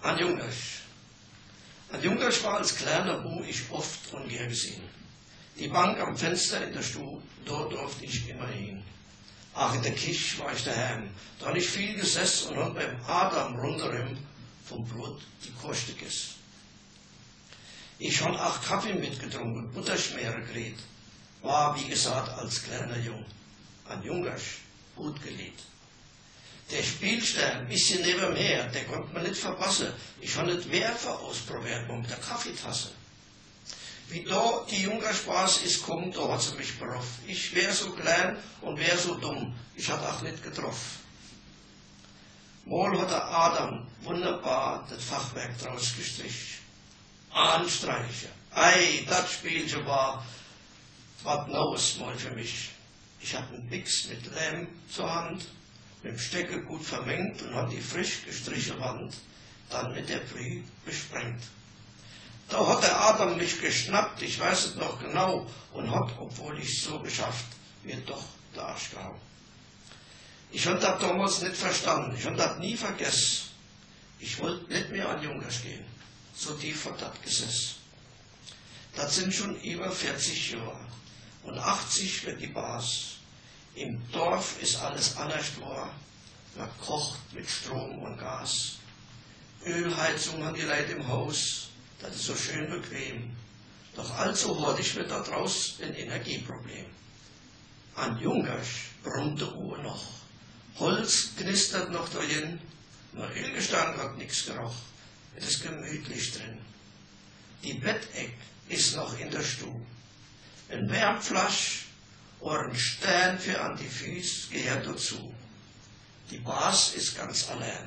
An Jungersch. An Jungersch war als kleiner Bub ich oft ungern gesehen. Die Bank am Fenster in der Stube, dort durfte ich immer hin. Ach, in der Küche war ich daheim, da hab ich viel gesessen und hab beim Adam rundherum vom Brot die Koste gegessen. Ich hab auch Kaffee mitgetrunken, Butterschmiere geredet. War, wie gesagt, als kleiner Jung. An Jungersch, gut geliebt. Der Spielstein, ein bisschen nebenher, der konnte man nicht verpassen. Ich habe nicht Werfer ausprobiert mit der Kaffeetasse. Wie da die Jungerspaß ist kommt, da hat sie mich berufen. Ich wär so klein und wär so dumm. Ich hatte auch nicht getroffen. Mal hat der Adam wunderbar das Fachwerk draus gestrichen. Anstreicher. Ei, das Spielchen war was Neues mal für mich. Ich hatte einen Bix mit Lehm zur Hand, mit dem Stecker gut vermengt und hat die frisch gestrichene Wand dann mit der Brühe besprengt. Da hat der Adam mich geschnappt, ich weiß es noch genau, und hat, obwohl ich es so geschafft, mir doch der Arsch gehauen. Ich hab das damals nicht verstanden, ich hab das nie vergessen. Ich wollte nicht mehr an Jungersch gehen, so tief hat das gesessen. Das sind schon über 40 Jahre und 80 wird die Bas. Im Dorf ist alles anders war. Man kocht mit Strom und Gas. Ölheizung haben die Leute im Haus. Das ist so schön bequem. Doch allzu hurtig wird da draus ein Energieproblem. An Jungersch brummt die Uhr noch. Holz knistert noch drin. Nur Ölgestein hat nix geroch. Es ist gemütlich drin. Die Betteck ist noch in der Stube. Ein Wärmflasch oder ein Stern für an die Füße gehört dazu. Die Bas ist ganz allein.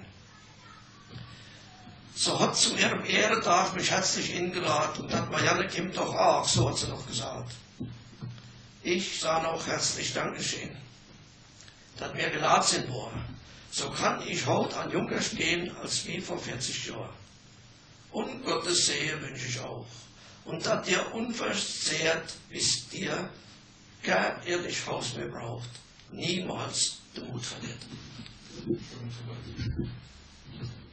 So hat zu ihrem Ehrentag mich herzlich eingeladen und hat Marianne Kim doch auch, so hat sie noch gesagt. Ich sah noch herzlich Dankeschön, dass mir geladen sind worden. So kann ich heute an Jungersch gehen, als wie vor 40 Jahren. Und Gottes Sehe wünsche ich auch. Und dass dir unversehrt, bis dir kein irdisch Haus mehr braucht, niemals den Mut verliert.